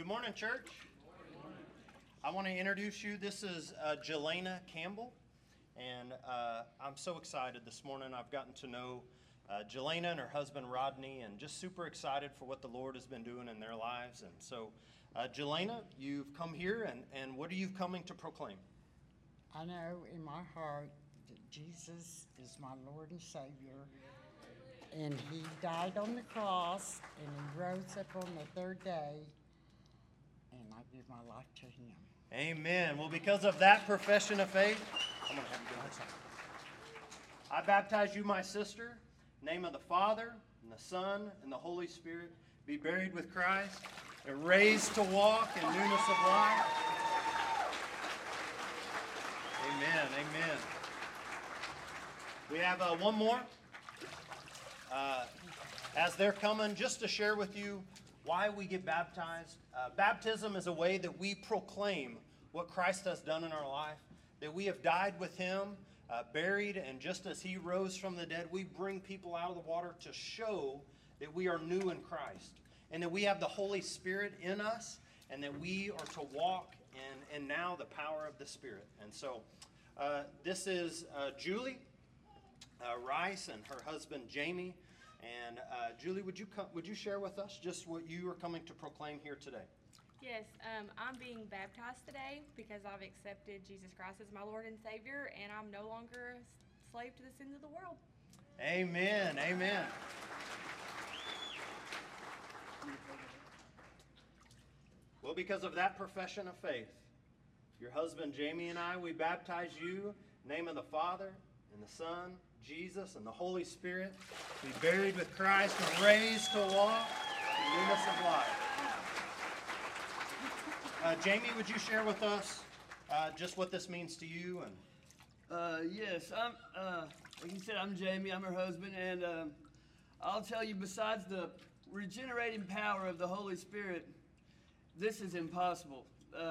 Good morning, church. I want to introduce you. This is Jelena Campbell, and I'm so excited this morning. I've gotten to know Jelena and her husband Rodney, and just super excited for what the Lord has been doing in their lives. And so, Jelena, you've come here, and what are you coming to proclaim? I know in my heart that Jesus is my Lord and Savior, and He died on the cross, and He rose up on the third day, and I give my life to Him. Amen. Well, because of that profession of faith, I'm going to have you go outside. I baptize you, my sister, in the name of the Father, and the Son, and the Holy Spirit. Be buried with Christ, and raised to walk in newness of life. Amen. Amen. We have one more. As they're coming, just to share with you why we get baptized. Baptism is a way that we proclaim what Christ has done in our life, that we have died with Him, buried, and just as He rose from the dead, we bring people out of the water to show that we are new in Christ, and that we have the Holy Spirit in us, and that we are to walk in now the power of the Spirit. And so this is Julie Rice and her husband Jamie. And Julie, would you share with us just what you are coming to proclaim here today? Yes, I'm being baptized today because I've accepted Jesus Christ as my Lord and Savior, and I'm no longer a slave to the sins of the world. Amen. Amen. Well, because of that profession of faith, your husband Jamie and I, we baptize you in the name of the Father and the Son, Jesus, and the Holy Spirit. Be buried with Christ and raised to walk in newness of life. Jamie, would you share with us just what this means to you? And Yes, like you said, I'm Jamie. I'm her husband, and I'll tell you, besides the regenerating power of the Holy Spirit, this is impossible.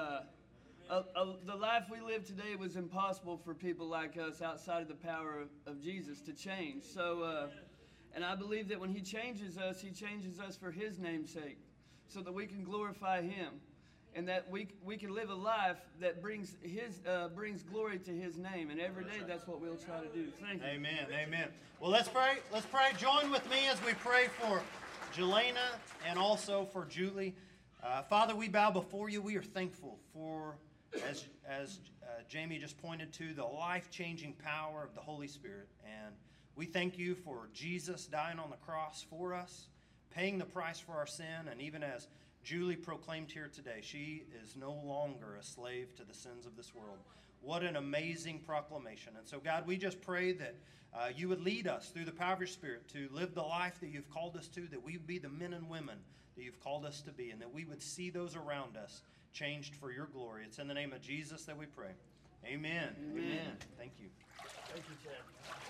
The life we live today was impossible for people like us outside of the power of Jesus to change. So, and I believe that when He changes us for His name's sake, so that we can glorify Him, and that we can live a life that brings glory to His name. And every day, that's what we'll try to do. Thank you. Amen. Amen. Well, let's pray. Let's pray. Join with me as we pray for Jelena and also for Julie. Father, we bow before you. We are thankful for, as Jamie just pointed to, the life-changing power of the Holy Spirit. And we thank you for Jesus dying on the cross for us, paying the price for our sin. And even as Julie proclaimed here today, she is no longer a slave to the sins of this world. What an amazing proclamation. And so, God, we just pray that you would lead us through the power of your Spirit to live the life that you've called us to, that we would be the men and women that you've called us to be, and that we would see those around us changed for your glory. It's in the name of Jesus that we pray. Amen. Amen. Thank you. Thank you, Chad.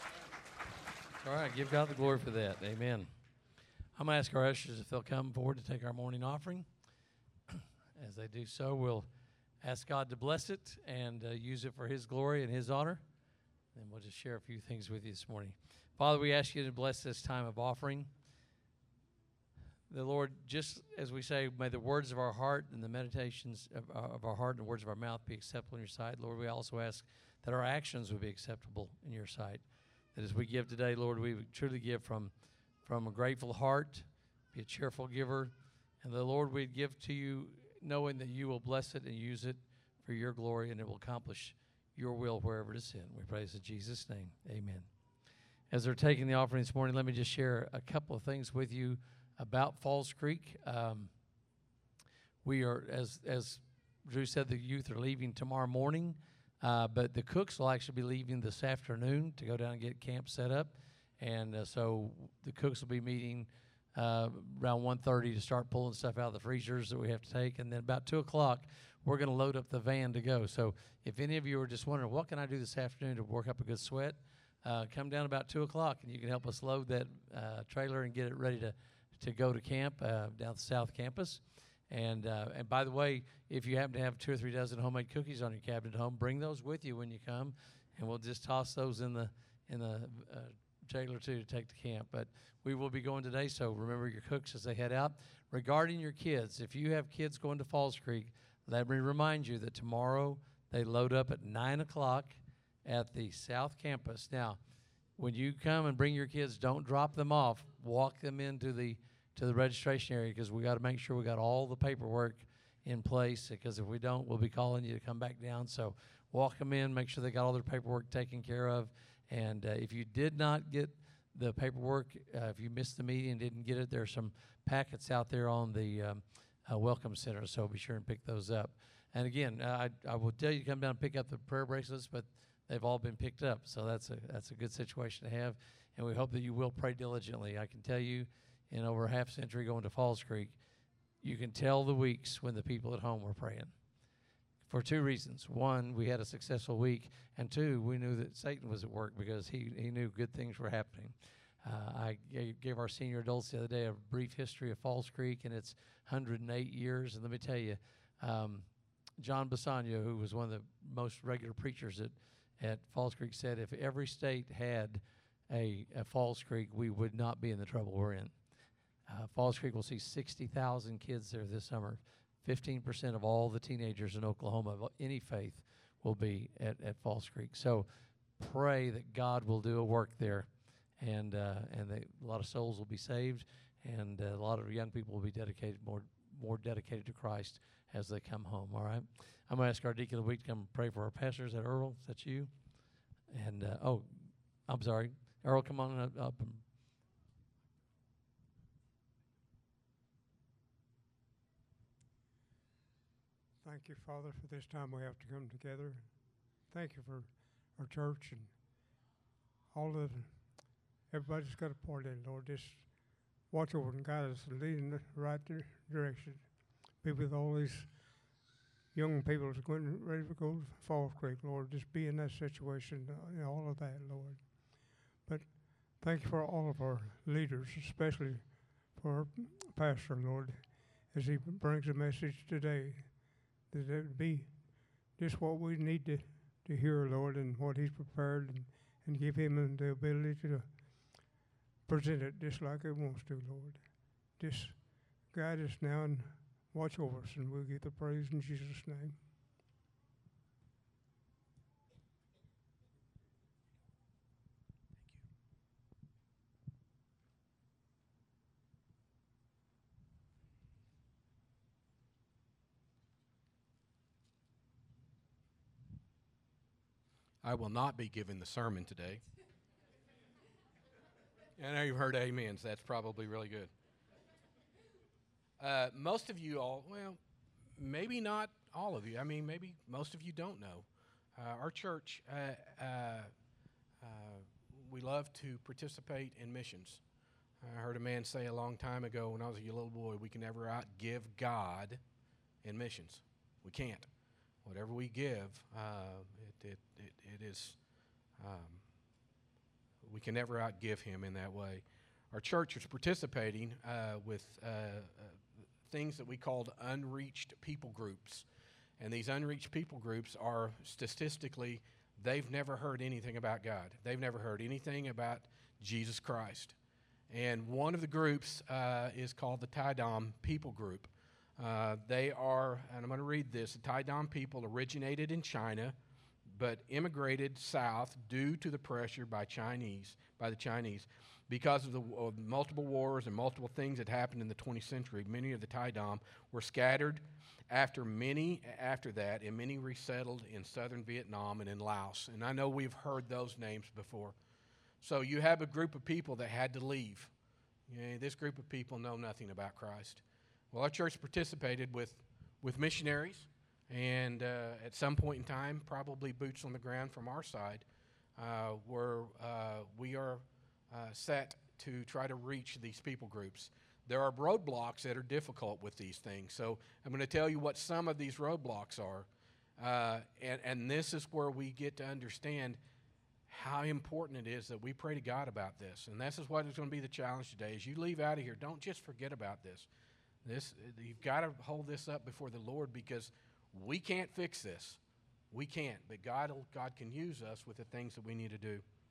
All right, give God the glory for that. Amen. I'm going to ask our ushers if they'll come forward to take our morning offering. As they do so, we'll ask God to bless it and use it for His glory and His honor. And we'll just share a few things with you this morning. Father, we ask you to bless this time of offering. The Lord, just as we say, may the words of our heart and the meditations of our heart and the words of our mouth be acceptable in your sight. Lord, we also ask that our actions would be acceptable in your sight. That as we give today, Lord, we would truly give from a grateful heart, be a cheerful giver. And the Lord, we'd give to you knowing that you will bless it and use it for your glory, and it will accomplish your will wherever it is sent. We praise in Jesus' name. Amen. As they're taking the offering this morning, let me just share a couple of things with you about Falls Creek. We are, as Drew said, the youth are leaving tomorrow morning, but the cooks will actually be leaving this afternoon to go down and get camp set up. And so the cooks will be meeting around 1:30 to start pulling stuff out of the freezers that we have to take. And then about 2 o'clock, we're going to load up the van to go. So if any of you are just wondering, what can I do this afternoon to work up a good sweat, come down about 2 o'clock, and you can help us load that trailer and get it ready to go to camp down the South Campus. And by the way, if you happen to have 2 or 3 dozen homemade cookies on your cabinet at home, bring those with you when you come, and we'll just toss those in the jailer too to take to camp. But we will be going today, so remember your cooks as they head out. Regarding your kids, if you have kids going to Falls Creek, let me remind you that tomorrow they load up at 9 o'clock at the South Campus. Now, when you come and bring your kids, don't drop them off. Walk them into the registration area, because we got to make sure we got all the paperwork in place, because if we don't, we'll be calling you to come back down. So walk them in, make sure they got all their paperwork taken care of. And if you did not get the paperwork, if you missed the meeting and didn't get it, there's some packets out there on the Welcome Center, so be sure and pick those up. And again, I will tell you to come down and pick up the prayer bracelets, but they've all been picked up, so that's a good situation to have. And we hope that you will pray diligently. I can tell you, in over a half century going to Falls Creek, you can tell the weeks when the people at home were praying. For two reasons. One, we had a successful week, and two, we knew that Satan was at work, because he knew good things were happening. I gave our senior adults the other day a brief history of Falls Creek and its 108 years, and let me tell you, John Bassanio, who was one of the most regular preachers at Falls Creek, said if every state had a Falls Creek, we would not be in the trouble we're in. Falls Creek will see 60,000 kids there this summer. 15% of all the teenagers in Oklahoma of any faith will be at Falls Creek. So pray that God will do a work there, and a lot of souls will be saved, and a lot of young people will be dedicated, more dedicated to Christ as they come home. All right, I'm going to ask our deacon of the week to come pray for our pastors. Is that Earl? Is that you? And I'm sorry, Earl, come on up and. Thank you, Father, for this time we have to come together. Thank you for our church and everybody's got a part in it, Lord. Just watch over and guide us and lead in the right direction. Be with all these young people that's going ready to go to Falls Creek, Lord. Just be in that situation, all of that, Lord. But thank you for all of our leaders, especially for our pastor, Lord, as he brings a message today. That it would be just what we need to hear, Lord, and what he's prepared, and give him the ability to present it just like he wants to, Lord. Just guide us now and watch over us, and we'll give the praise in Jesus' name. I will not be giving the sermon today. I know you've heard amens. That's probably really good. Most of you all, well, maybe not all of you. I mean, maybe most of you don't know. Our church, we love to participate in missions. I heard a man say a long time ago when I was a little boy, we can never outgive God in missions. We can't. Whatever we give, it is, we can never outgive him in that way. Our church is participating with things that we called unreached people groups. And these unreached people groups are statistically, they've never heard anything about God. They've never heard anything about Jesus Christ. And one of the groups is called the Tai Dam People Group. They are, and I'm going to read this, the Tai Dam people originated in China, but immigrated south due to the pressure by the Chinese. Because of the multiple wars and multiple things that happened in the 20th century, many of the Tai Dam were scattered after that, and many resettled in southern Vietnam and in Laos. And I know we've heard those names before. So you have a group of people that had to leave. This group of people know nothing about Christ. Well, our church participated with missionaries, and at some point in time, probably boots on the ground from our side, where we are set to try to reach these people groups. There are roadblocks that are difficult with these things, so I'm going to tell you what some of these roadblocks are, and this is where we get to understand how important it is that we pray to God about this. And this is what is going to be the challenge today. As you leave out of here, don't just forget about this. You've got to hold this up before the Lord, because we can't fix this. We can't, but God can use us with the things that we need to do.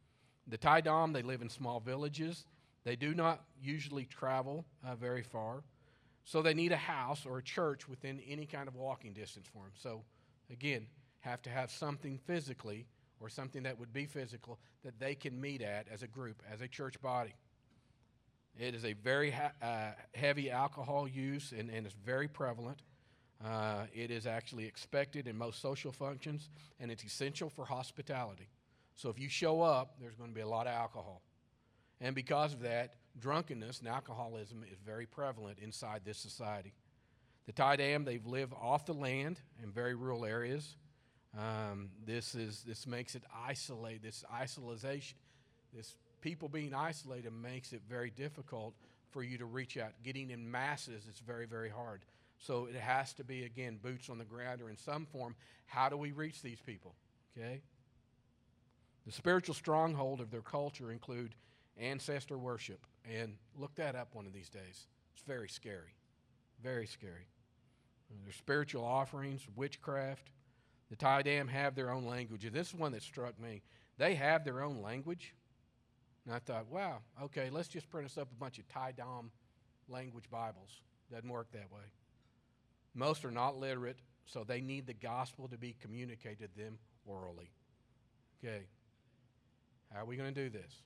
The Tai Dam, they live in small villages. They do not usually travel very far. So they need a house or a church within any kind of walking distance for them. So, again, have to have something physically or something that would be physical that they can meet at as a group, as a church body. It is a very heavy alcohol use, and it's very prevalent. It is actually expected in most social functions, and it's essential for hospitality. So if you show up, there's going to be a lot of alcohol. And because of that, drunkenness and alcoholism is very prevalent inside this society. The Tai Dam, they live off the land in very rural areas. This makes it isolate. This isolation, this people being isolated makes it very difficult for you to reach out. Getting in masses is very, very hard. So it has to be, again, boots on the ground or in some form. How do we reach these people? Okay. The spiritual stronghold of their culture include ancestor worship, and look that up one of these days. It's very scary, very scary. Their spiritual offerings, witchcraft. The Tai Dam have their own language. And this is one that struck me. They have their own language. And I thought, wow, okay, let's just print us up a bunch of Tai Dam language Bibles. Doesn't work that way. Most are not literate, so they need the gospel to be communicated to them orally. Okay. How are we going to do this?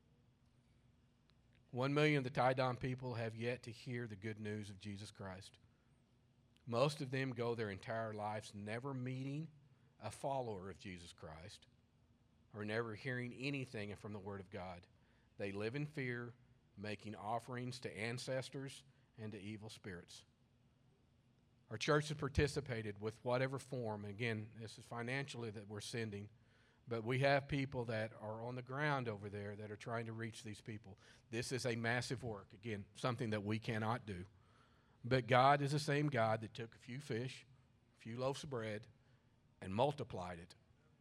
1 million of the Tai Dam people have yet to hear the good news of Jesus Christ. Most of them go their entire lives never meeting a follower of Jesus Christ or never hearing anything from the Word of God. They live in fear, making offerings to ancestors and to evil spirits. Our church has participated with whatever form, and again, this is financially that we're sending, but we have people that are on the ground over there that are trying to reach these people. This is a massive work, again, something that we cannot do. But God is the same God that took a few fish, a few loaves of bread, and multiplied it.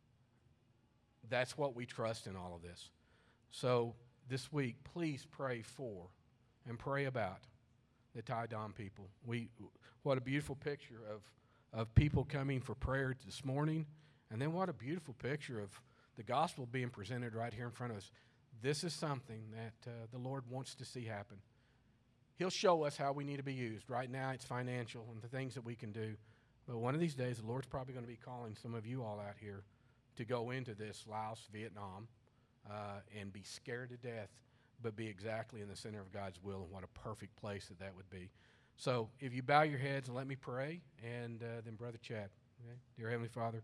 That's what we trust in all of this. So this week, please pray for and pray about the Tai Dam people. What a beautiful picture of people coming for prayer this morning. And then what a beautiful picture of the gospel being presented right here in front of us. This is something that the Lord wants to see happen. He'll show us how we need to be used. Right now it's financial and the things that we can do. But one of these days, the Lord's probably going to be calling some of you all out here to go into this Laos, Vietnam, and be scared to death, but be exactly in the center of God's will, and what a perfect place that would be. So if you bow your heads and let me pray, and then Brother Chad. Okay? Dear Heavenly Father,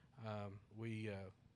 we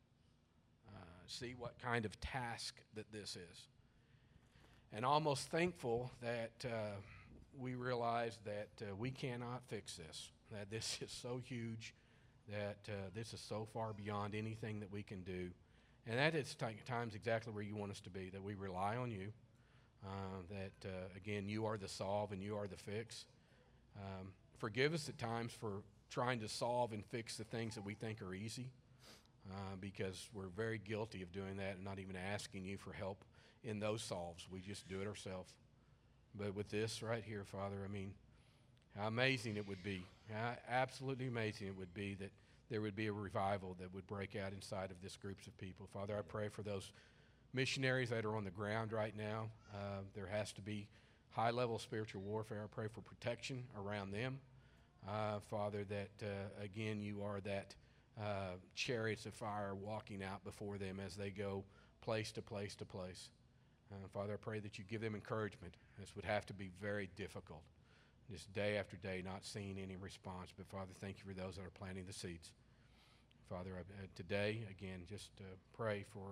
see what kind of task that this is. And almost thankful that we realize that we cannot fix this, that this is so huge, that this is so far beyond anything that we can do. And that is times exactly where you want us to be, that we rely on you, that, again, you are the solve and you are the fix. Forgive us at times for trying to solve and fix the things that we think are easy, because we're very guilty of doing that and not even asking you for help in those solves. We just do it ourselves. But with this right here, Father, I mean, how amazing it would be, how absolutely amazing it would be that there would be a revival that would break out inside of this groups of people. Father, I pray for those missionaries that are on the ground right now. There has to be high level spiritual warfare. I pray for protection around them. Father, that again, you are that chariots of fire walking out before them as they go place to place to place. Father, I pray that you give them encouragement. This would have to be very difficult, just day after day, not seeing any response. But Father, thank you for those that are planting the seeds. Father, today, again, just pray for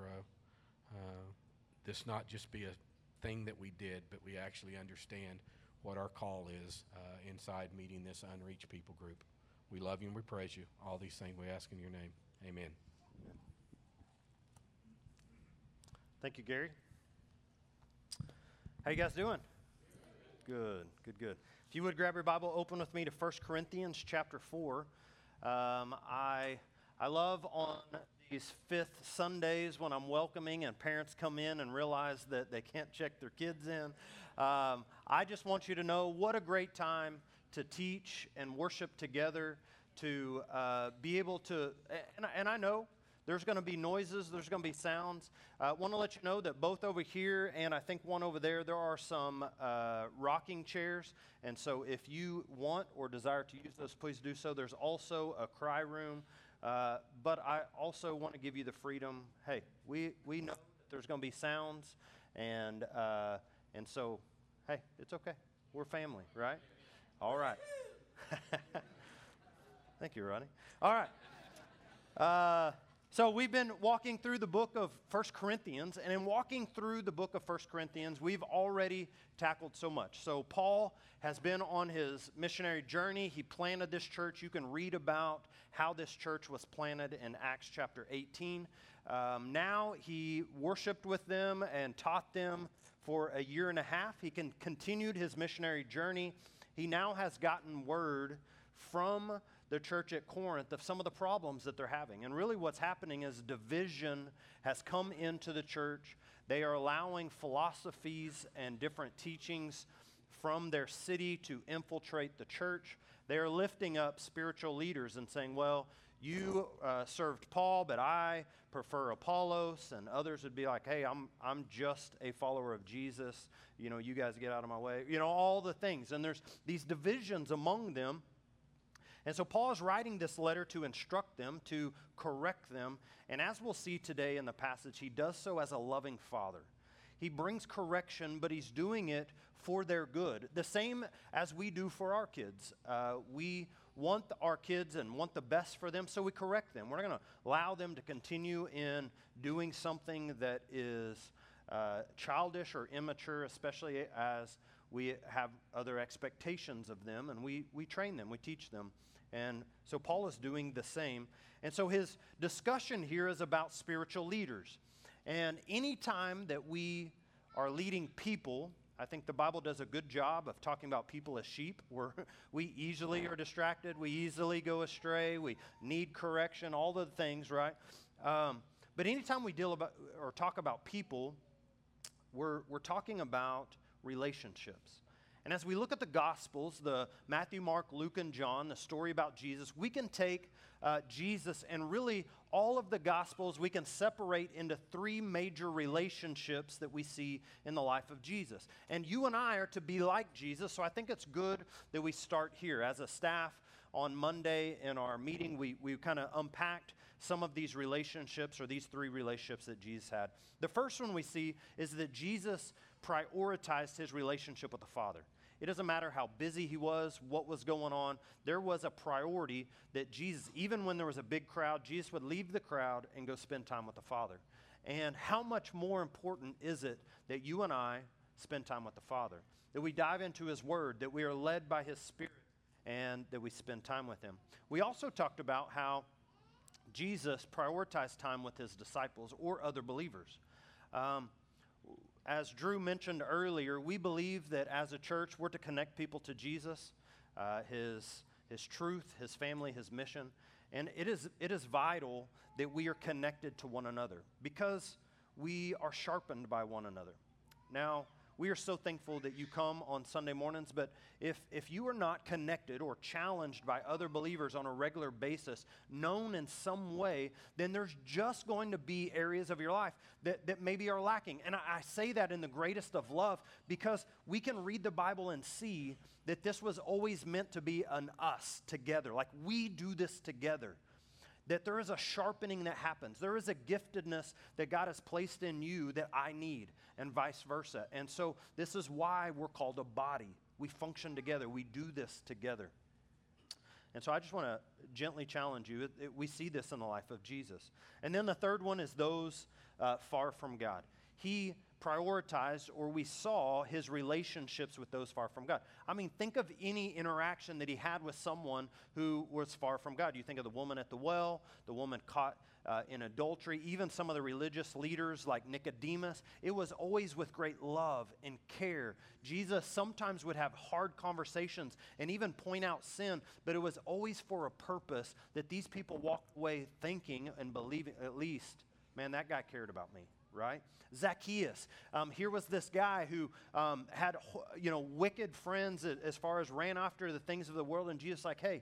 this not just be a thing that we did, but we actually understand what our call is inside meeting this unreached people group. We love you and we praise you. All these things we ask in your name. Amen. Thank you, Gary. How you guys doing? Good, good, good. If you would grab your Bible, open with me to 1 Corinthians chapter 4. I love on these fifth Sundays when I'm welcoming and parents come in and realize that they can't check their kids in. I just want you to know what a great time to teach and worship together, to be able to, and I know There's going to be noises. There's going to be sounds. Want to let you know that both over here and I think one over there, there are some rocking chairs. And so if you want or desire to use those, please do so. There's also a cry room. But I also want to give you the freedom. Hey, we know that there's going to be sounds. And so, hey, it's okay. We're family, right? All right. Thank you, Ronnie. All right. So we've been walking through the book of 1 Corinthians, and in walking through the book of 1 Corinthians, we've already tackled so much. So Paul has been on his missionary journey. He planted this church. You can read about how this church was planted in Acts chapter 18. Now he worshiped with them and taught them for a year and a half. He continued his missionary journey. He now has gotten word from the church at Corinth of some of the problems that they're having. And really what's happening is division has come into the church. They are allowing philosophies and different teachings from their city to infiltrate the church. They are lifting up spiritual leaders and saying, well, you served Paul, but I prefer Apollos, and others would be like, hey, I'm just a follower of Jesus. You know, you guys get out of my way. You know, all the things. And there's these divisions among them. And so Paul is writing this letter to instruct them, to correct them. And as we'll see today in the passage, he does so as a loving father. He brings correction, but he's doing it for their good. The same as we do for our kids. We want our kids and want the best for them, so we correct them. We're not going to allow them to continue in doing something that is childish or immature, especially as we have other expectations of them, and we train them, we teach them. And so Paul is doing the same. And so his discussion here is about spiritual leaders. And anytime that we are leading people, I think the Bible does a good job of talking about people as sheep. We easily are distracted. We easily go astray. We need correction, all the things, right? But anytime we deal about or talk about people, we're talking about relationships. And as we look at the Gospels, the Matthew, Mark, Luke, and John, the story about Jesus, we can take Jesus and really all of the Gospels, we can separate into three major relationships that we see in the life of Jesus. And you and I are to be like Jesus, so I think it's good that we start here. As a staff on Monday in our meeting, we kind of unpacked some of these relationships or these three relationships that Jesus had. The first one we see is that Jesus prioritized his relationship with the Father. It doesn't matter how busy he was, what was going on. There was a priority that Jesus, even when there was a big crowd, Jesus would leave the crowd and go spend time with the Father. And how much more important is it that you and I spend time with the Father? That we dive into his word, that we are led by his Spirit, and that we spend time with him. We also talked about how Jesus prioritized time with his disciples or other believers. As Drew mentioned earlier, we believe that as a church, we're to connect people to Jesus, his truth, his family, his mission. And it is vital that we are connected to one another because we are sharpened by one another. Now, we are so thankful that you come on Sunday mornings, but if you are not connected or challenged by other believers on a regular basis, known in some way, then there's just going to be areas of your life that maybe are lacking. And I say that in the greatest of love because we can read the Bible and see that this was always meant to be an us together, like we do this together. That there is a sharpening that happens. There is a giftedness that God has placed in you that I need, and vice versa. And so this is why we're called a body. We function together. We do this together. And so I just want to gently challenge you. We see this in the life of Jesus. And then the third one is those far from God. He prioritized, or we saw his relationships with those far from God. I mean, think of any interaction that he had with someone who was far from God. You think of the woman at the well, the woman caught in adultery, even some of the religious leaders like Nicodemus. It was always with great love and care. Jesus sometimes would have hard conversations and even point out sin, but it was always for a purpose that these people walked away thinking and believing, at least, man, that guy cared about me. Right? Zacchaeus. Here was this guy who had, wicked friends as far as ran after the things of the world. And Jesus like, hey,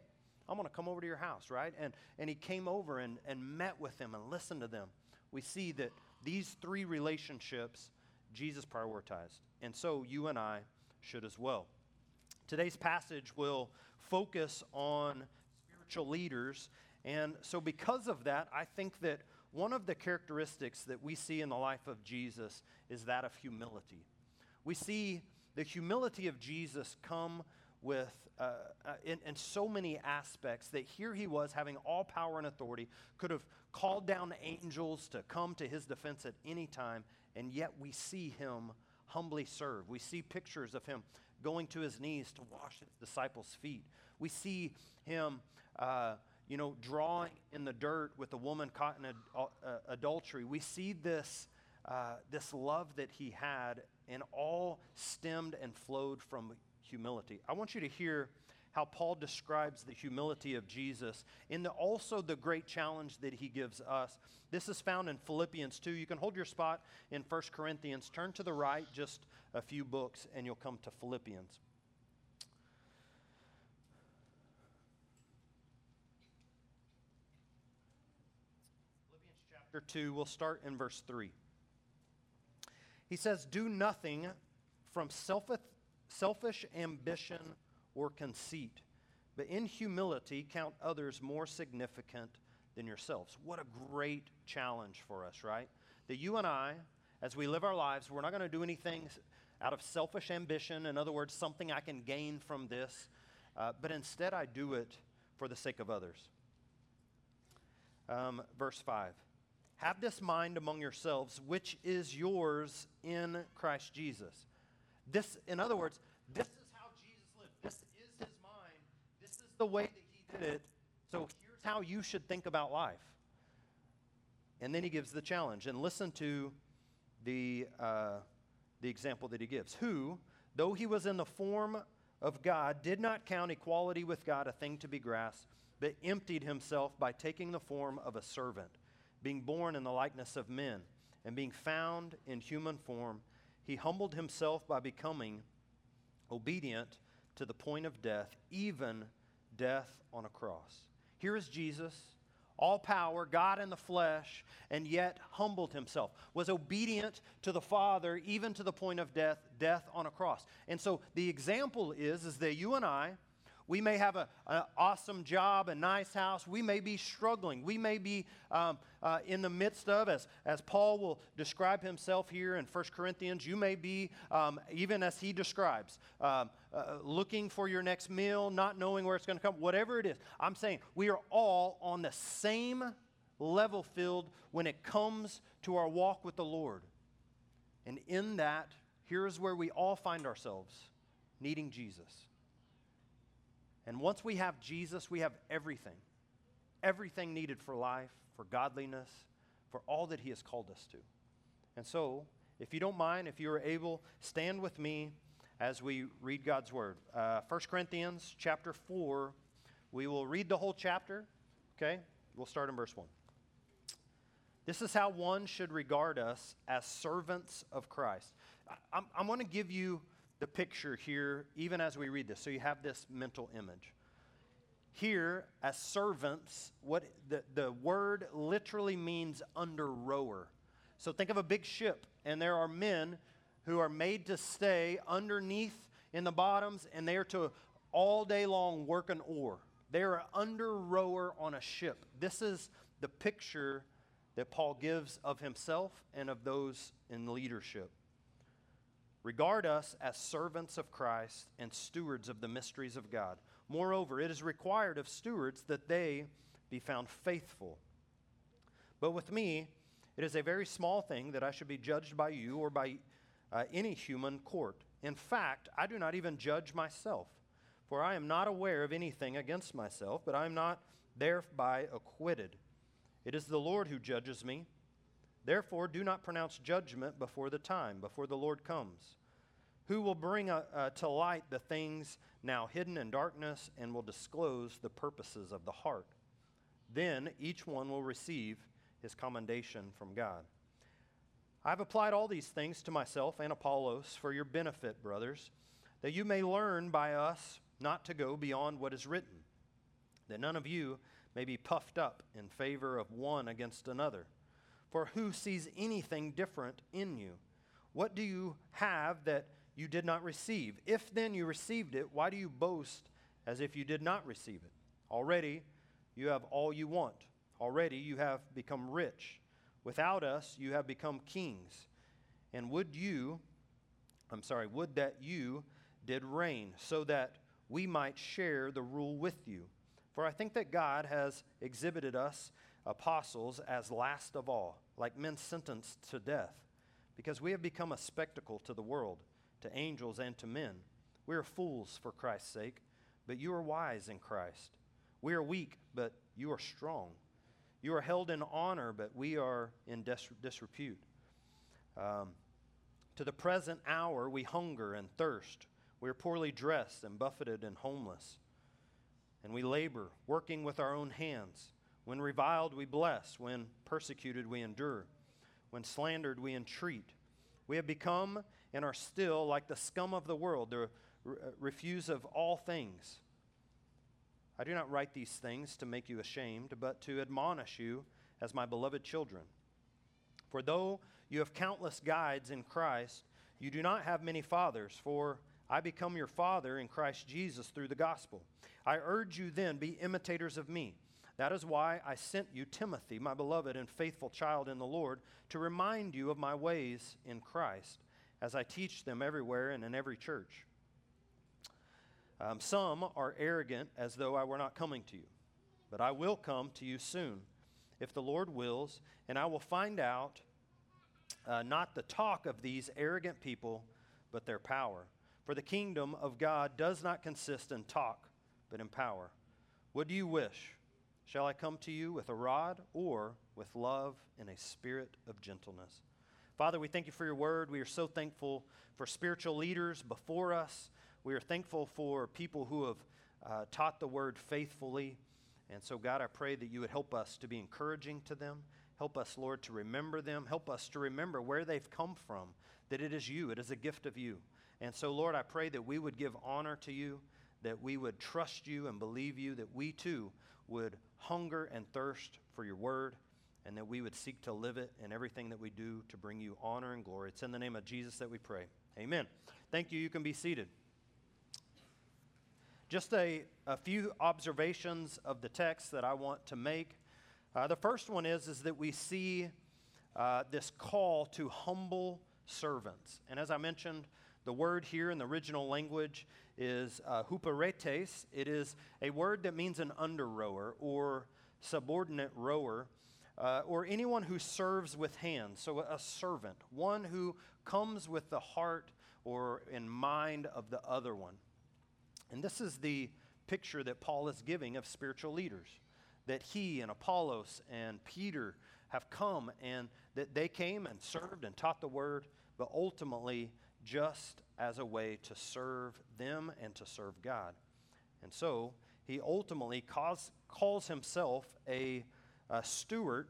I'm going to come over to your house, right? And he came over and met with them and listened to them. We see that these three relationships Jesus prioritized. And so you and I should as well. Today's passage will focus on spiritual leaders. And so because of that, I think that one of the characteristics that we see in the life of Jesus is that of humility. We see the humility of Jesus come with in so many aspects that here he was having all power and authority, could have called down angels to come to his defense at any time, and yet we see him humbly serve. We see pictures of him going to his knees to wash his disciples' feet. We see him drawing in the dirt with a woman caught in adultery. We see this love that he had, and all stemmed and flowed from humility. I want you to hear how Paul describes the humility of Jesus and also the great challenge that he gives us. This is found in Philippians 2. You can hold your spot in 1 Corinthians. Turn to the right just a few books and you'll come to Philippians. Philippians chapter 2, we'll start in verse 3. He says, "Do nothing from selfish ambition or conceit, but in humility count others more significant than yourselves." What a great challenge for us, right? That you and I, as we live our lives, we're not going to do anything out of selfish ambition. In other words, something I can gain from this, but instead I do it for the sake of others. Verse 5. "Have this mind among yourselves, which is yours in Christ Jesus." This, in other words, this is how Jesus lived. This is his mind. This is the way that he did it. So here's how you should think about life. And then he gives the challenge. And listen to the example that he gives. "Who, though he was in the form of God, did not count equality with God a thing to be grasped, but emptied himself by taking the form of a servant, being born in the likeness of men, and being found in human form, he humbled himself by becoming obedient to the point of death, even death on a cross." Here is Jesus, all power, God in the flesh, and yet humbled himself, was obedient to the Father, even to the point of death, death on a cross. And so the example is that you and I, we may have an awesome job, a nice house. We may be struggling. We may be in the midst of, as Paul will describe himself here in 1 Corinthians, you may be, even as he describes, looking for your next meal, not knowing where it's going to come, whatever it is. I'm saying we are all on the same level field when it comes to our walk with the Lord. And in that, here's where we all find ourselves, needing Jesus. And once we have Jesus, we have everything. Everything needed for life, for godliness, for all that he has called us to. And so, if you don't mind, if you are able, stand with me as we read God's word. 1 Corinthians chapter 4, we will read the whole chapter, okay? We'll start in verse 1. "This is how one should regard us as servants of Christ." I'm going to give you the picture here, even as we read this, so you have this mental image. Here, as servants, what the word literally means under rower. So think of a big ship, and there are men who are made to stay underneath in the bottoms, and they are to all day long work an oar. They are under rower on a ship. This is the picture that Paul gives of himself and of those in leadership. "Regard us as servants of Christ and stewards of the mysteries of God. Moreover, it is required of stewards that they be found faithful. But with me, it is a very small thing that I should be judged by you or by any human court. In fact, I do not even judge myself, for I am not aware of anything against myself, but I am not thereby acquitted. It is the Lord who judges me. Therefore, do not pronounce judgment before the time, before the Lord comes, who will bring to light the things now hidden in darkness and will disclose the purposes of the heart. Then each one will receive his commendation from God. I have applied all these things to myself and Apollos for your benefit, brothers, that you may learn by us not to go beyond what is written. that none of you may be puffed up in favor of one against another. For who sees anything different in you? What do you have that you did not receive? If then you received it, why do you boast as if you did not receive it? Already you have all you want. Already you have become rich. Without us you have become kings. And would that you did reign, so that we might share the rule with you. For I think that God has exhibited us apostles as last of all, like men sentenced to death, because we have become a spectacle to the world, to angels and to men. We are fools for Christ's sake, but you are wise in Christ. We are weak, but you are strong. You are held in honor, but we are in disrepute. To the present hour we hunger and thirst. We are poorly dressed and buffeted and homeless. And we labor, working with our own hands. When reviled, we bless. When persecuted, we endure. When slandered, we entreat. We have become and are still like the scum of the world, the refuse of all things. I do not write these things to make you ashamed, but to admonish you as my beloved children. For though you have countless guides in Christ, you do not have many fathers, for I become your father in Christ Jesus through the gospel. I urge you then, be imitators of me. That is why I sent you Timothy, my beloved and faithful child in the Lord, to remind you of my ways in Christ, as I teach them everywhere and in every church. Some are arrogant, as though I were not coming to you. But I will come to you soon, if the Lord wills, and I will find out not the talk of these arrogant people, but their power. For the kingdom of God does not consist in talk, but in power. What do you wish? Shall I come to you with a rod, or with love and a spirit of gentleness? Father, we thank you for your word. We are so thankful for spiritual leaders before us. We are thankful for people who have taught the word faithfully. And so, God, I pray that you would help us to be encouraging to them. Help us, Lord, to remember them. Help us to remember where they've come from, that it is you. It is a gift of you. And so, Lord, I pray that we would give honor to you, that we would trust you and believe you, that we too would hunger and thirst for your word, and that we would seek to live it in everything that we do to bring you honor and glory. It's in the name of Jesus that we pray. Amen. Thank you. You can be seated. Just a few observations of the text that I want to make. The first one is that we see this call to humble servants. And as I mentioned, the word here in the original language is huperetes. It is a word that means an under-rower or subordinate rower, or anyone who serves with hands. So a servant, one who comes with the heart or in mind of the other one. And this is the picture that Paul is giving of spiritual leaders, that he and Apollos and Peter have come, and that they came and served and taught the word, but ultimately just as a way to serve them and to serve God. And so he ultimately calls himself a steward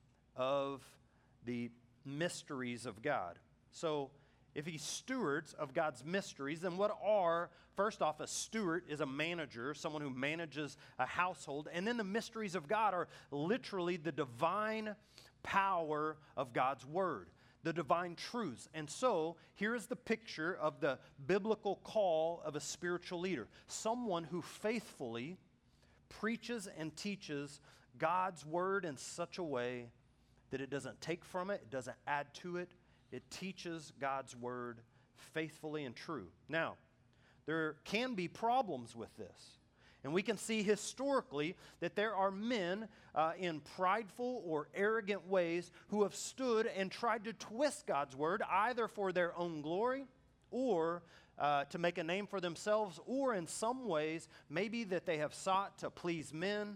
of the mysteries of God. So if he's stewards of God's mysteries, then first off, a steward is a manager, someone who manages a household. And then the mysteries of God are literally the divine power of God's word, the divine truths. And so here is the picture of the biblical call of a spiritual leader, someone who faithfully preaches and teaches God's word in such a way that it doesn't take from it, it doesn't add to it. It teaches God's word faithfully and true. Now, there can be problems with this. And we can see historically that there are men in prideful or arrogant ways who have stood and tried to twist God's word either for their own glory or to make a name for themselves, or in some ways maybe that they have sought to please men.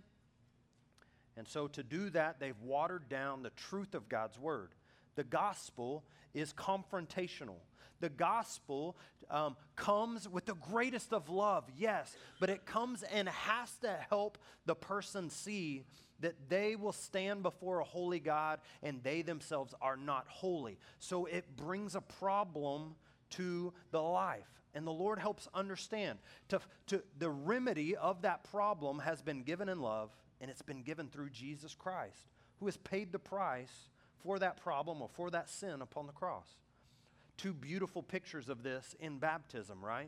And so to do that, they've watered down the truth of God's word. The gospel is confrontational. The gospel comes with the greatest of love, yes, but it comes and has to help the person see that they will stand before a holy God and they themselves are not holy. So it brings a problem to the life. and the Lord helps understand. The remedy of that problem has been given in love, and it's been given through Jesus Christ, who has paid the price for that problem or for that sin upon the cross. Two beautiful pictures of this in baptism, right?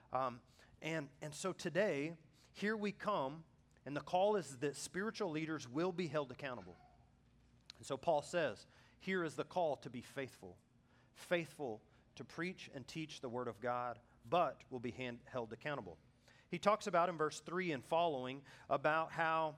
And so today, here we come, and the call is that spiritual leaders will be held accountable. And so Paul says, here is the call to be faithful. Faithful to preach and teach the Word of God, but will be held accountable. He talks about in verse 3 and following about how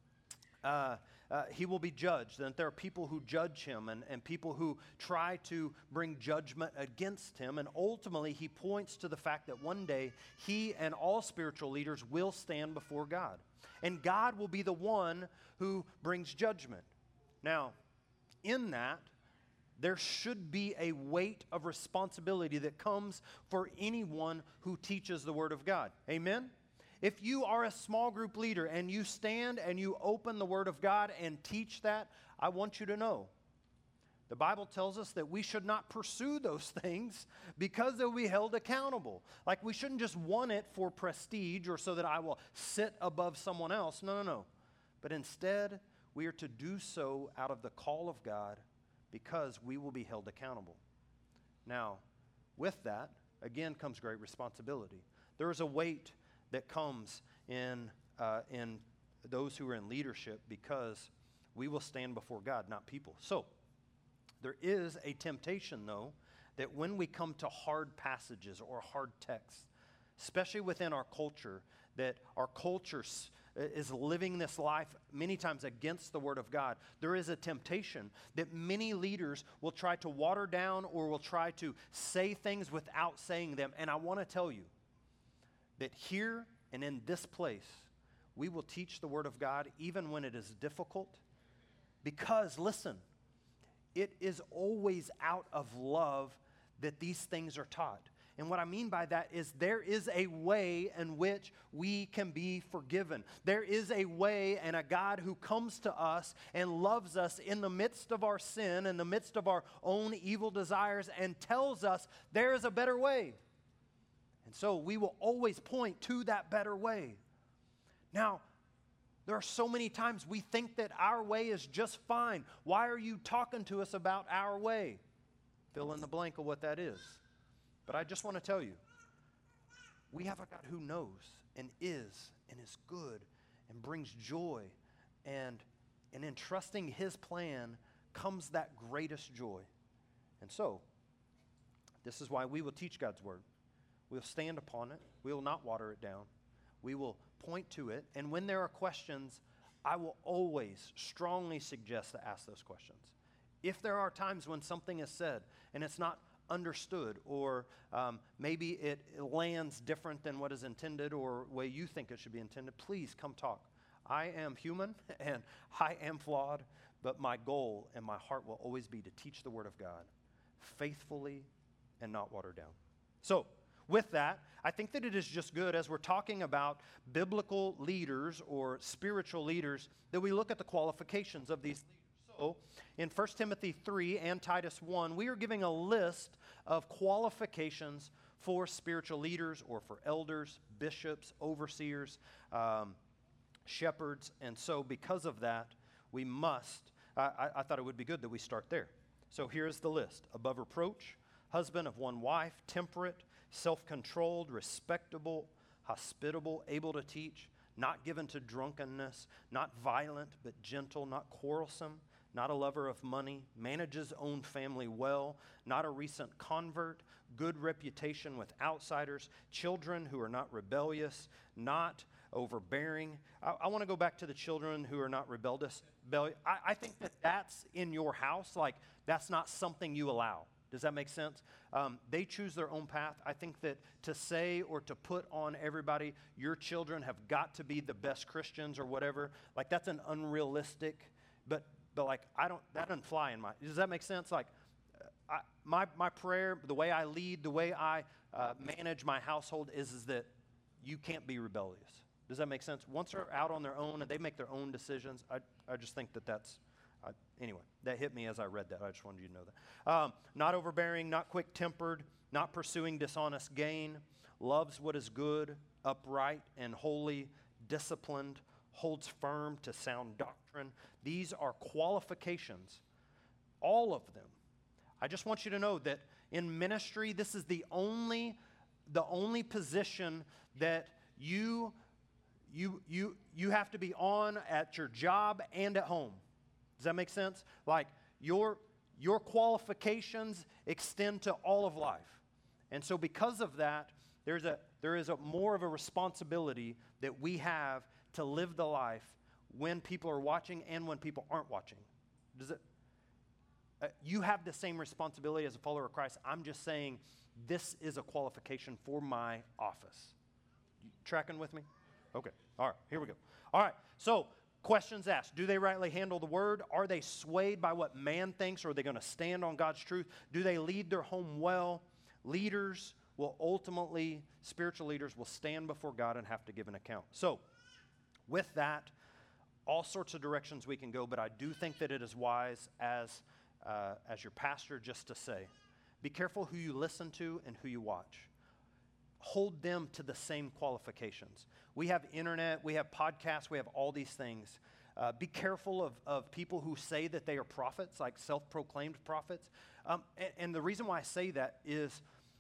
he will be judged, and that there are people who judge him and people who try to bring judgment against him. And ultimately, he points to the fact that one day he and all spiritual leaders will stand before God. And God will be the one who brings judgment. Now, in that, there should be a weight of responsibility that comes for anyone who teaches the Word of God. Amen? If you are a small group leader and you stand and you open the Word of God and teach that, I want you to know, the Bible tells us that we should not pursue those things because they'll be held accountable. Like, we shouldn't just want it for prestige or so that I will sit above someone else. No. But instead, we are to do so out of the call of God because we will be held accountable. Now, with that, again, comes great responsibility. There is a weight that comes in those who are in leadership because we will stand before God, not people. So, there is a temptation, though, that when we come to hard passages or hard texts, especially within our culture, that our culture is living this life many times against the Word of God, there is a temptation that many leaders will try to water down or will try to say things without saying them. And I want to tell you that here and in this place, we will teach the Word of God even when it is difficult. Because, listen, it is always out of love that these things are taught. And what I mean by that is there is a way in which we can be forgiven. There is a way and a God who comes to us and loves us in the midst of our sin, in the midst of our own evil desires, and tells us there is a better way. And so we will always point to that better way. Now, there are so many times we think that our way is just fine. Why are you talking to us about our way? Fill in the blank of what that is. But I just want to tell you, we have a God who knows and is good and brings joy. And in trusting His plan comes that greatest joy. And so, this is why we will teach God's Word. We'll stand upon it. We will not water it down. We will point to it. And when there are questions, I will always strongly suggest to ask those questions. If there are times when something is said and it's not understood, or maybe it lands different than what is intended or way you think it should be intended, please come talk. I am human and I am flawed, but my goal and my heart will always be to teach the Word of God faithfully and not watered down. So, with that, I think that it is just good as we're talking about biblical leaders or spiritual leaders that we look at the qualifications of these leaders. So, in 1 Timothy 3 and Titus 1, we are giving a list of qualifications for spiritual leaders or for elders, bishops, overseers, shepherds. And so because of that, we must, I thought it would be good that we start there. So here's the list. Above reproach, husband of one wife, temperate, self-controlled, respectable, hospitable, able to teach, not given to drunkenness, not violent, but gentle, not quarrelsome, not a lover of money, manages own family well, not a recent convert, good reputation with outsiders, children who are not rebellious, not overbearing. I want to go back to the children who are not rebellious. I think that that's in your house. Like, that's not something you allow. Does that make sense? They choose their own path. I think that to say or to put on everybody, your children have got to be the best Christians or whatever, like that's an unrealistic, but like that doesn't fly in my, does that make sense? Like my prayer, the way I lead, the way I manage my household is that you can't be rebellious. Does that make sense? Once they're out on their own and they make their own decisions, I just think that that's, anyway, that hit me as I read that. I just wanted you to know that. Not overbearing, not quick-tempered, not pursuing dishonest gain, loves what is good, upright and holy, disciplined, holds firm to sound doctrine. These are qualifications, all of them. I just want you to know that in ministry, this is the only position that you have to be on at your job and at home. Does that make sense? Like your qualifications extend to all of life. And so because of that, there is a more of a responsibility that we have to live the life when people are watching and when people aren't watching. You have the same responsibility as a follower of Christ. I'm just saying this is a qualification for my office. You tracking with me? Okay. All right. Here we go. All right. So questions asked. Do they rightly handle the word? Are they swayed by what man thinks? Or are they going to stand on God's truth? Do they lead their home well? Leaders will ultimately, spiritual leaders will stand before God and have to give an account. So with that, all sorts of directions we can go, but I do think that it is wise as your pastor just to say, be careful who you listen to and who you watch. Hold them to the same qualifications. We have internet, we have podcasts, we have all these things. Be careful of people who say that they are prophets, like self-proclaimed prophets. And the reason why I say that is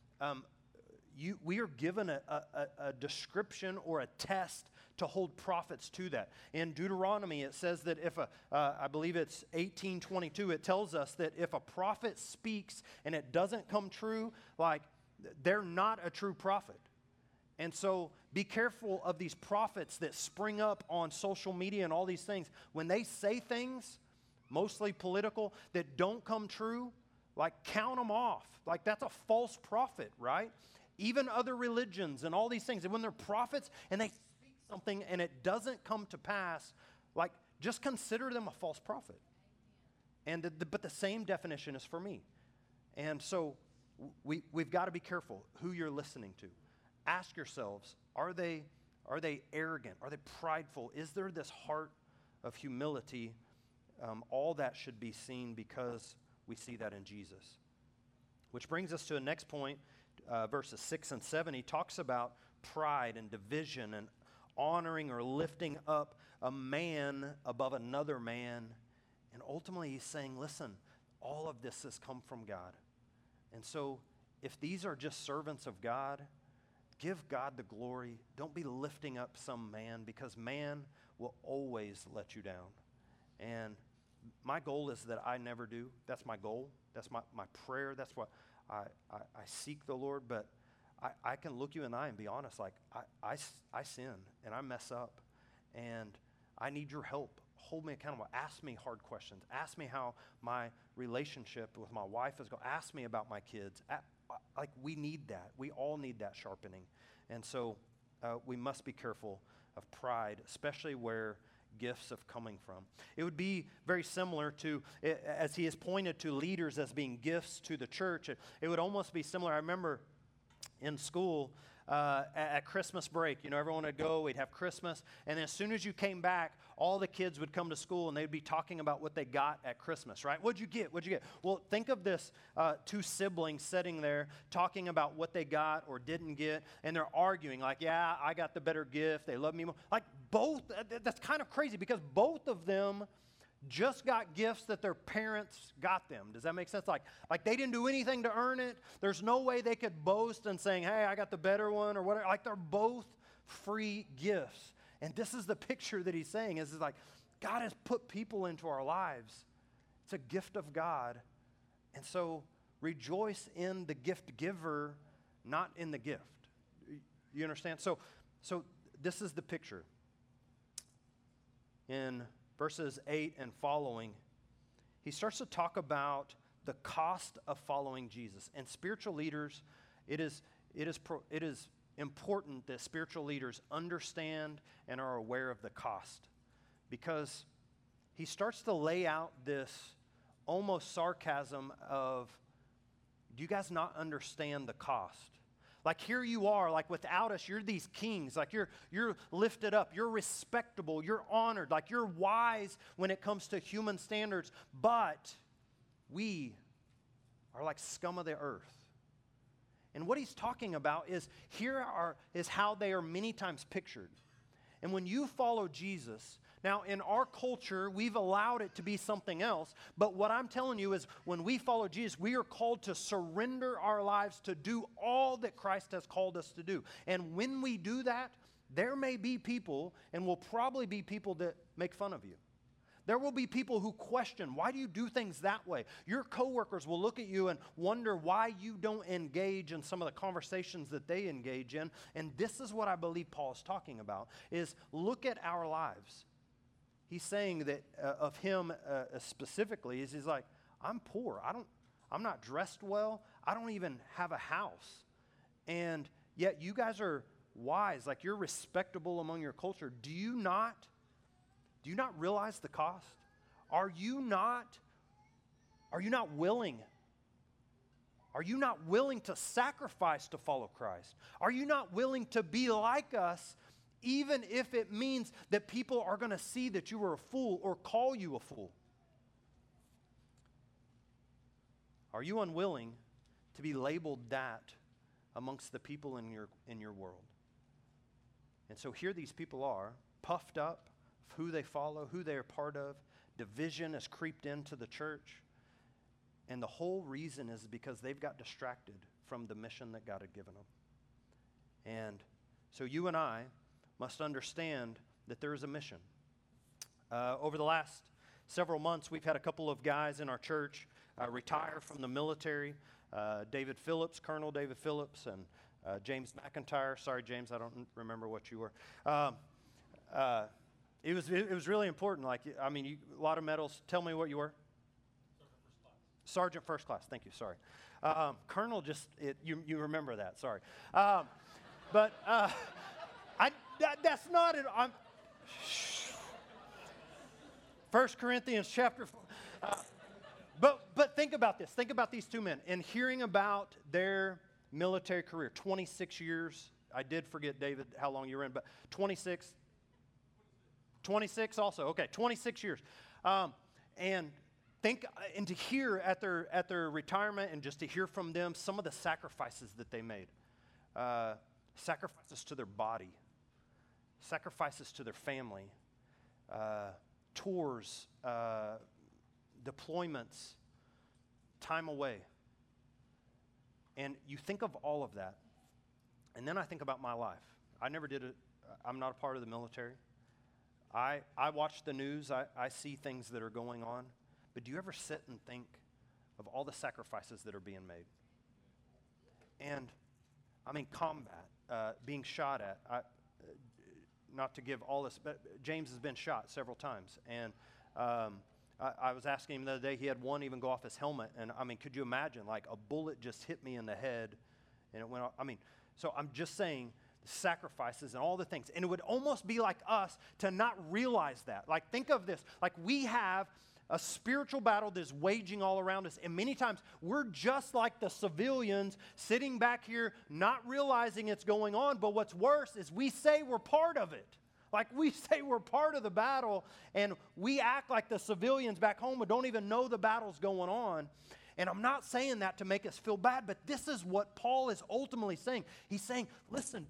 we are given a description or a test to hold prophets to that. In Deuteronomy, it says that if I believe it's 18:22, it tells us that if a prophet speaks and it doesn't come true, like they're not a true prophet. And so be careful of these prophets that spring up on social media and all these things. When they say things, mostly political, that don't come true, like count them off. Like that's a false prophet, right? Even other religions and all these things. And when they're prophets and they speak something and it doesn't come to pass, like just consider them a false prophet. And but the same definition is for me. And so we've got to be careful who you're listening to. Ask yourselves, are they arrogant? Are they prideful? Is there this heart of humility? All that should be seen because we see that in Jesus. Which brings us to the next point, verses 6 and 7. He talks about pride and division and honoring or lifting up a man above another man. And ultimately he's saying, listen, all of this has come from God. And so if these are just servants of God, give God the glory. Don't be lifting up some man, because man will always let you down. And my goal is that I never do. That's my goal. That's my prayer. That's what I seek the Lord. But I can look you in the eye and be honest, like I sin and I mess up. And I need your help. Hold me accountable. Ask me hard questions. Ask me how my relationship with my wife is going. Ask me about my kids. Like we need that. We all need that sharpening. And so we must be careful of pride, especially where gifts of coming from. It would be very similar to, as he has pointed to leaders as being gifts to the church, it would almost be similar. I remember in school, at Christmas break, everyone would go, we'd have Christmas, and then as soon as you came back, all the kids would come to school and they'd be talking about what they got at Christmas, right? What'd you get? What'd you get? Well, think of this two siblings sitting there talking about what they got or didn't get, and they're arguing like, yeah, I got the better gift. They love me more. Like both, that's kind of crazy because both of them just got gifts that their parents got them. Does that make sense? Like they didn't do anything to earn it. There's no way they could boast and saying, hey, I got the better one or whatever. Like they're both free gifts. And this is the picture that he's saying is like God has put people into our lives. It's a gift of God. And so rejoice in the gift giver, not in the gift. You understand? So this is the picture. In verses 8 and following, he starts to talk about the cost of following Jesus. And spiritual leaders, it is important that spiritual leaders understand and are aware of the cost. Because he starts to lay out this almost sarcasm of, do you guys not understand the cost? Like here you are, like without us, you're these kings. Like you're lifted up, you're respectable, you're honored, like you're wise when it comes to human standards. But we are like scum of the earth. And what he's talking about is is how they are many times pictured. And when you follow Jesus, now in our culture, we've allowed it to be something else. But what I'm telling you is when we follow Jesus, we are called to surrender our lives to do all that Christ has called us to do. And when we do that, there may be people, and will probably be people that make fun of you. There will be people who question, why do you do things that way? Your coworkers will look at you and wonder why you don't engage in some of the conversations that they engage in. And this is what I believe Paul is talking about, is look at our lives. He's saying that of him specifically, is he's like, I'm poor. I'm not dressed well. I don't even have a house. And yet you guys are wise, like you're respectable among your culture. Do you not realize the cost? Are you not willing? Are you not willing to sacrifice to follow Christ? Are you not willing to be like us, even if it means that people are going to see that you were a fool or call you a fool? Are you unwilling to be labeled that amongst the people in your world? And so here these people are, puffed up, who they follow, who they are part of. Division has creeped into the church. And the whole reason is because they've got distracted from the mission that God had given them. And so you and I must understand that there is a mission. Over the last several months, we've had a couple of guys in our church retire from the military. David Phillips, Colonel David Phillips, and James McIntyre. Sorry, James, I don't remember what you were. It was really important. Like, I mean, a lot of medals. Tell me what you were. Sergeant First Class. Thank you. Sorry. Colonel, you remember that. Sorry. But that's not it. 1 Corinthians chapter 4. But think about this. Think about these two men. And hearing about their military career, 26 years. I did forget, David, how long you were in, but 26 also. Okay, 26 years. And to hear at their retirement and just to hear from them some of the sacrifices that they made. Sacrifices to their body. Sacrifices to their family. Tours. Deployments. Time away. And you think of all of that. And then I think about my life. I never did it. I'm not a part of the military. I watch the news. I see things that are going on. But do you ever sit and think of all the sacrifices that are being made? And, I mean, combat, being shot at. Not to give all this, but James has been shot several times. And I was asking him the other day, he had one even go off his helmet. And, I mean, could you imagine, like, a bullet just hit me in the head, and it went off. I mean, so I'm just saying, the sacrifices and all the things. And it would almost be like us to not realize that. Like, think of this. Like, we have a spiritual battle that's waging all around us. And many times, we're just like the civilians sitting back here, not realizing it's going on. But what's worse is we say we're part of it. Like, we say we're part of the battle, and we act like the civilians back home who don't even know the battle's going on. And I'm not saying that to make us feel bad, but this is what Paul is ultimately saying. He's saying, listen,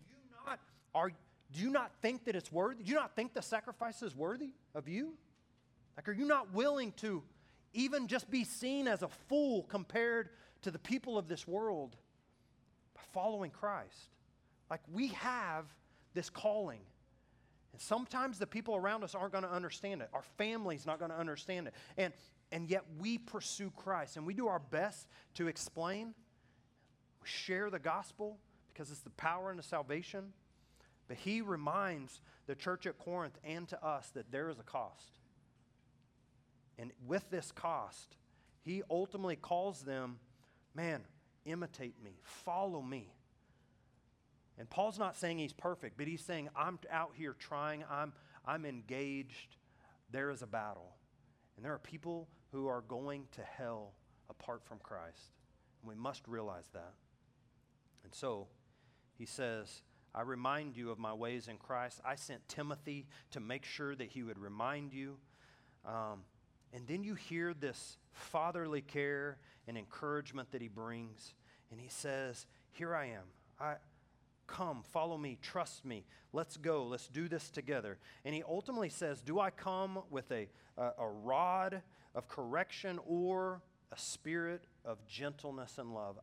do you not think that it's worthy? Do you not think the sacrifice is worthy of you? Like, are you not willing to even just be seen as a fool compared to the people of this world by following Christ? Like, we have this calling. And sometimes the people around us aren't going to understand it. Our family's not going to understand it. And yet we pursue Christ. And we do our best to explain. We share the gospel because it's the power and the salvation. But he reminds the church at Corinth and to us that there is a cost. And with this cost, he ultimately calls them, man, imitate me, follow me. And Paul's not saying he's perfect, but he's saying, I'm out here trying, I'm engaged, there is a battle. And there are people who are going to hell apart from Christ. And we must realize that. And so, he says, I remind you of my ways in Christ. I sent Timothy to make sure that he would remind you. And then you hear this fatherly care and encouragement that he brings. And he says, here I am. Come, follow me, trust me. Let's go. Let's do this together. And he ultimately says, do I come with a rod of correction or a spirit of gentleness and love?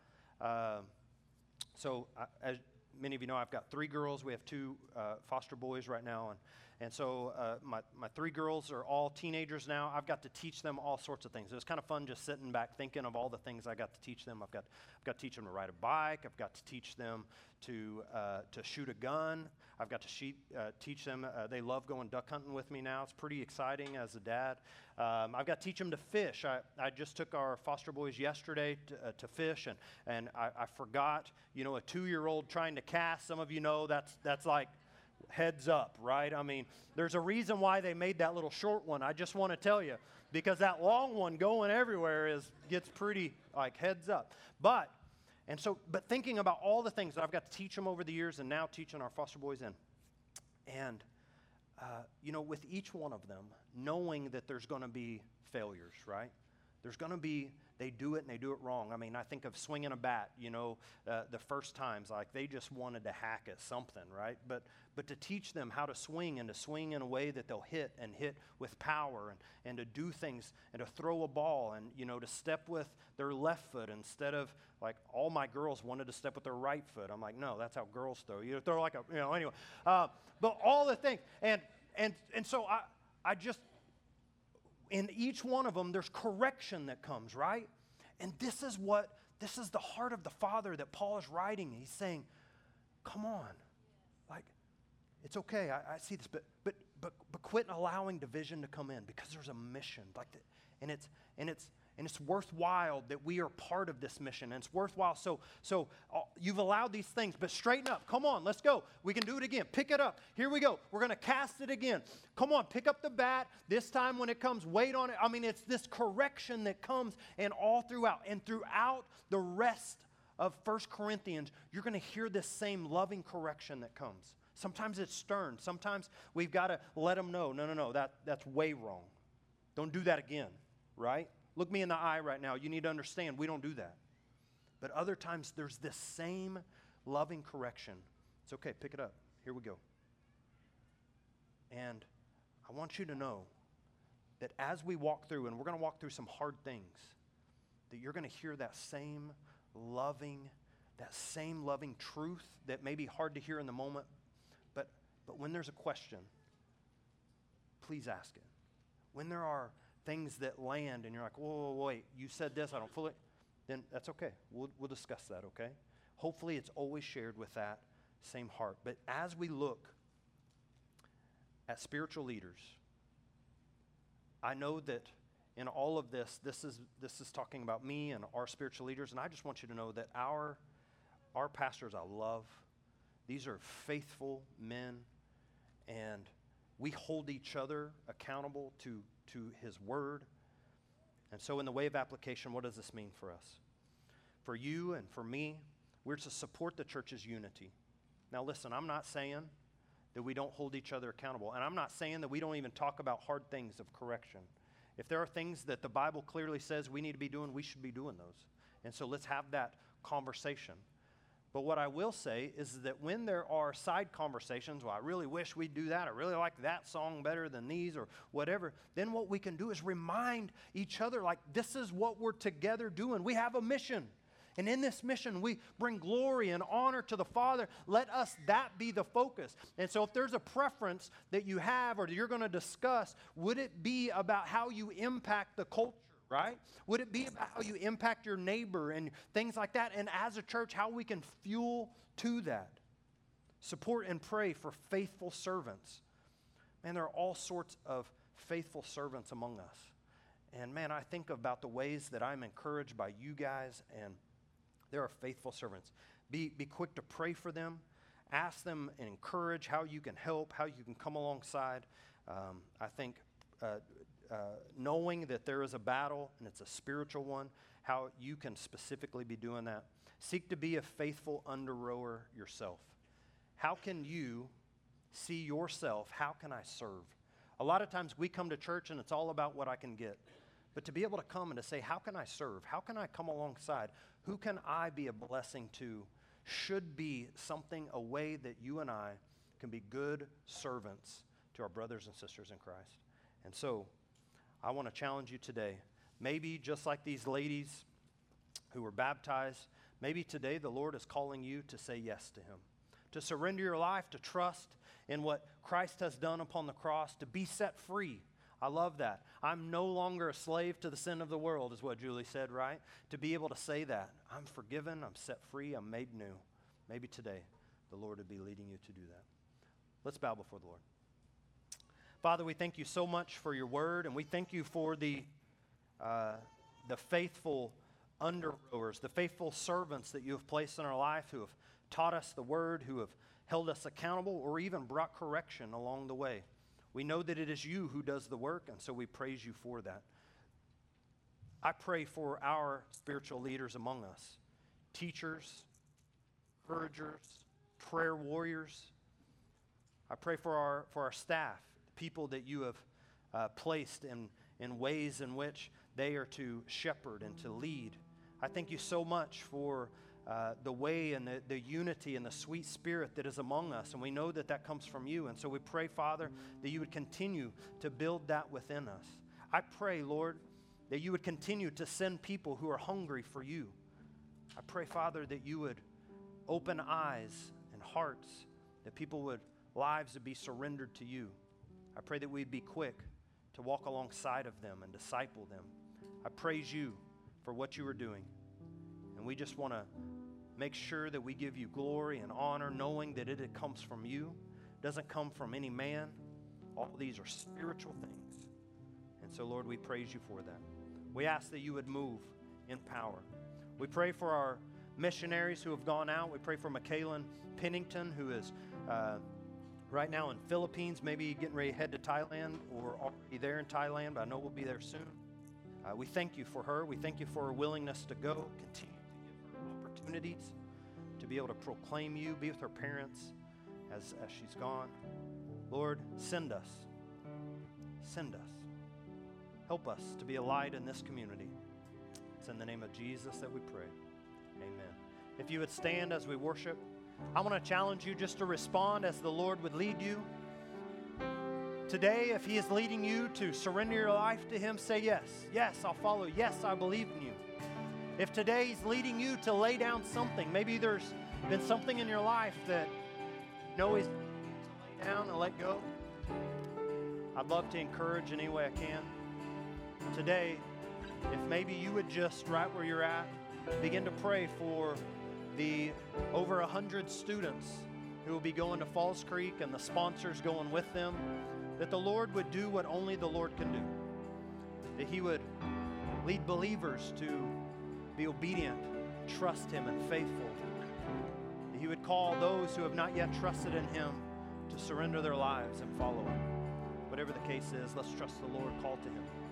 As many of you know, I've got 3 girls. We have 2 foster boys right now. And so my 3 girls are all teenagers now. I've got to teach them all sorts of things. It was kind of fun just sitting back thinking of all the things I got to teach them. I've got to teach them to ride a bike. I've got to teach them to shoot a gun. I've got to teach them. They love going duck hunting with me now. It's pretty exciting as a dad. I've got to teach them to fish. I just took our foster boys yesterday to fish, and I forgot, a 2-year-old trying to cast. Some of you know that's like, heads up, right? I mean, there's a reason why they made that little short one. I just want to tell you, because that long one going everywhere gets pretty like heads up. But thinking about all the things that I've got to teach them over the years, and now teaching our foster boys and with each one of them, knowing that there's going to be failures, right? There's going to be, they do it and they do it wrong. I mean, I think of swinging a bat, the first times, like they just wanted to hack at something, right? But to teach them how to swing, and to swing in a way that they'll hit with power, and to do things, and to throw a ball, and, to step with their left foot instead of, like, all my girls wanted to step with their right foot. I'm like, no, that's how girls throw. You throw like anyway. But all the things. And so I just, in each one of them, there's correction that comes, right? And this is the heart of the Father that Paul is writing. He's saying, come on, like, it's okay. I see this, but quit allowing division to come in, because there's a mission, like, and it's worthwhile that we are part of this mission, and it's worthwhile. So you've allowed these things, but straighten up. Come on, let's go. We can do it again. Pick it up. Here we go. We're going to cast it again. Come on, pick up the bat. This time when it comes, wait on it. I mean, it's this correction that comes, and all throughout the rest of 1 Corinthians, you're going to hear this same loving correction that comes. Sometimes it's stern. Sometimes we've got to let them know, no, that's way wrong. Don't do that again, right? Look me in the eye right now. You need to understand, we don't do that. But other times there's this same loving correction. It's okay, pick it up. Here we go. And I want you to know that as we walk through, and we're going to walk through some hard things, that you're going to hear that same loving truth that may be hard to hear in the moment. But when there's a question, please ask it. When there are things that land and you're like, whoa, wait, you said this, I don't fully, then that's okay. We'll discuss that, okay? Hopefully it's always shared with that same heart. But as we look at spiritual leaders, I know that in all of this is talking about me and our spiritual leaders, and I just want you to know that our pastors I love. These are faithful men, and we hold each other accountable to His Word. And so in the way of application, what does this mean for us? For you and for me, we're to support the church's unity. Now listen, I'm not saying that we don't hold each other accountable, and I'm not saying that we don't even talk about hard things of correction. If there are things that the Bible clearly says we need to be doing, we should be doing those. And so let's have that conversation. But what I will say is that when there are side conversations, well, I really wish we'd do that, I really like that song better than these or whatever, then what we can do is remind each other, like, this is what we're together doing. We have a mission. And in this mission, we bring glory and honor to the Father. Let us that be the focus. And so if there's a preference that you have or that you're going to discuss, would it be about how you impact the culture? Right? Would it be about how you impact your neighbor and things like that? And as a church, how we can fuel to that. Support and pray for faithful servants. Man, there are all sorts of faithful servants among us. And man, I think about the ways that I'm encouraged by you guys, and there are faithful servants. Be quick to pray for them. Ask them and encourage how you can help, how you can come alongside. I think knowing that there is a battle and it's a spiritual one, how you can specifically be doing that. Seek to be a faithful under-rower yourself. How can you see yourself? How can I serve? A lot of times we come to church and it's all about what I can get. but to be able to come and to say, how can I serve? How can I come alongside? Who can I be a blessing to? Should be something, a way that you and I can be good servants to our brothers and sisters in Christ. And so I want to challenge you today. Maybe just like these ladies who were baptized, maybe today the Lord is calling you to say yes to Him, to surrender your life, to trust in what Christ has done upon the cross, to be set free. I love that. I'm no longer a slave to the sin of the world, is what Julie said, right? To be able to say that. I'm forgiven, I'm set free, I'm made new. Maybe today the Lord would be leading you to do that. Let's bow before the Lord. Father, we thank you so much for your word, and we thank you for the faithful under-rowers, the faithful servants that you have placed in our life who have taught us the word, who have held us accountable, or even brought correction along the way. We know that it is you who does the work, and so we praise you for that. I pray for our spiritual leaders among us, teachers, encouragers, prayer warriors. I pray for our staff, people that you have placed in ways in which they are to shepherd and to lead. I thank you so much for the way and the unity and the sweet spirit that is among us. And we know that that comes from you. And so we pray, Father, that you would continue to build that within us. I pray, Lord, that you would continue to send people who are hungry for you. I pray, Father, that you would open eyes and hearts, that lives would be surrendered to you. I pray that we'd be quick to walk alongside of them and disciple them. I praise you for what you are doing. And we just want to make sure that we give you glory and honor, knowing that it comes from you. It doesn't come from any man. All these are spiritual things. And so, Lord, we praise you for that. We ask that you would move in power. We pray for our missionaries who have gone out. We pray for Michaelan Pennington, who is right now in Philippines, maybe getting ready to head to Thailand or already there in Thailand, but I know we'll be there soon. We thank you for her. We thank you for her willingness to go, continue to give her opportunities to be able to proclaim you, be with her parents as she's gone. Lord, send us. Send us. Help us to be a light in this community. It's in the name of Jesus that we pray. Amen. If you would stand as we worship, I want to challenge you just to respond as the Lord would lead you. Today, if He is leading you to surrender your life to Him, say yes. Yes, I'll follow. Yes, I believe in you. If today He's leading you to lay down something, maybe there's been something in your life that you know He's leading you to lay down and let go, I'd love to encourage in any way I can. Today, if maybe you would just, right where you're at, begin to pray for the over 100 students who will be going to Falls Creek and the sponsors going with them, that the Lord would do what only the Lord can do. That He would lead believers to be obedient, trust Him, and faithful. That He would call those who have not yet trusted in Him to surrender their lives and follow Him. Whatever the case is, let's trust the Lord, call to Him.